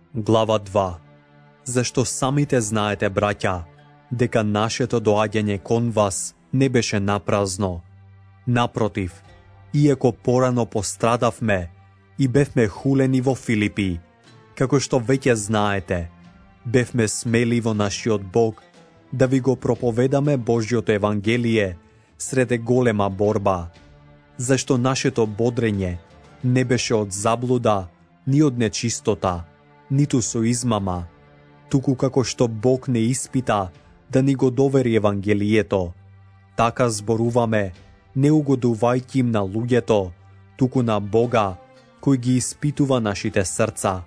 Глава 2. Зашто самите знаете, браќа, дека нашето доаѓање кон вас не беше напразно. Напротив, иако порано пострадавме и бевме хулени во Филипи, како што веќе знаете, бевме смели во нашиот Бог да ви го проповедаме Божјото Евангелие среде голема борба, зашто нашето бодрење не беше од заблуда, ни од нечистота, ниту со измама, туку како што Бог не испита да ни го довери Евангелието, така зборуваме, не угодувајќи им на луѓето, туку на Бога, кој ги испитува нашите срца.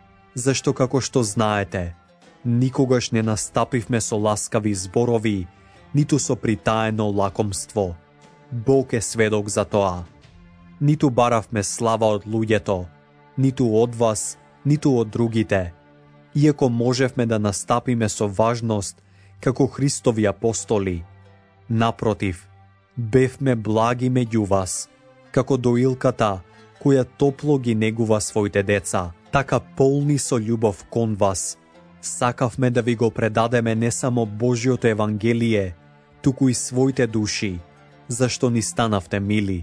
Зашто како што знаете, никогаш не настапивме со ласкави зборови, ниту со притаено лакомство. Бог е сведок за тоа. Ниту баравме слава од луѓето, ниту од вас, ниту од другите, иако можевме да настапиме со важност како Христови апостоли. Напротив, бевме благи меѓу вас, како доилката која топло ги негува своите деца, така полни со љубов кон вас. Сакавме да ви го предадеме не само Божјото Евангелие, туку и своите души, зашто ни станавте мили.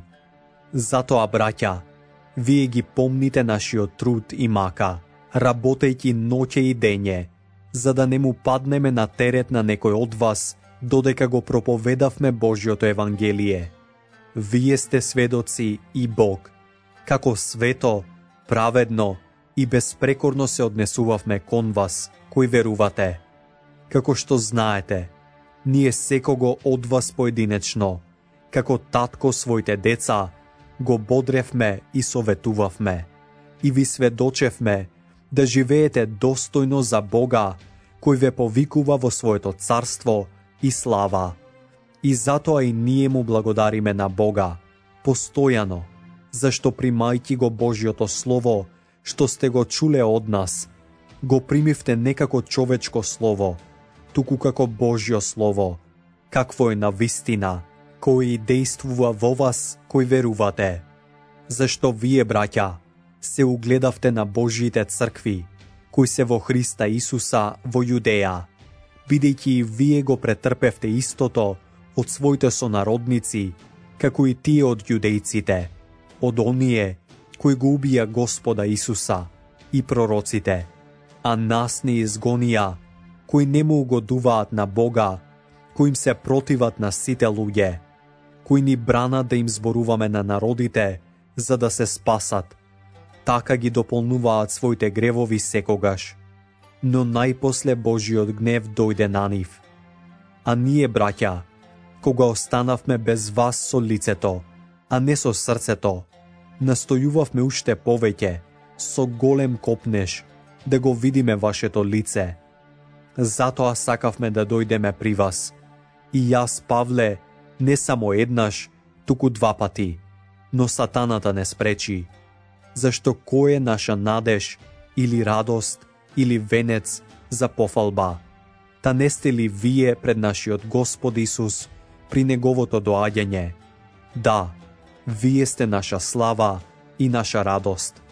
Затоа, браќа, вие ги помните нашиот труд и мака, работејќи ноќе и дење, за да не му паднеме на терет на некој од вас, додека го проповедавме Божјото Евангелие. Вие сте сведоци и Бог, како свето, праведно и безпрекорно се однесувавме кон вас, кои верувате. Како што знаете, ние секого од вас поединечно, како татко своите деца, го бодревме и советувавме, и ви сведочевме да живеете достојно за Бога, кој ве повикува во своето царство и слава. И затоа и ние му благодариме на Бога, постојано, зашто примајќи го Божјото Слово, што сте го чуле од нас, го примивте не како човечко слово, туку како Божјо Слово, какво е на вистина, кој и действува во вас, кој верувате. Зашто вие, браќа, се угледавте на Божјите цркви, кои се во Христа Исуса во Јудеја, бидејќи и вие го претрпевте истото од своите сонародници, како и тие од јудејците, од оние кои го убија Господа Исуса и пророците, а нас ни изгонија, кои не му угодуваат на Бога, кои им се противат на сите луѓе, кои ни бранат да им зборуваме на народите, за да се спасат, така ги дополнуваат своите гревови секогаш. Но најпосле Божиот гнев дојде на нив. А ние, браќа, кога останавме без вас со лицето, а не со срцето, настојувавме уште повеќе, со голем копнеж, да го видиме вашето лице. Затоа сакавме да дојдеме при вас. И јас, Павле, не само еднаш, туку два пати, но сатаната не спречи. Зашто кој е наша надеж, или радост, или венец за пофалба? Та не сте ли вие пред нашиот Господ Исус при неговото доаѓање? Да, вие сте наша слава и наша радост.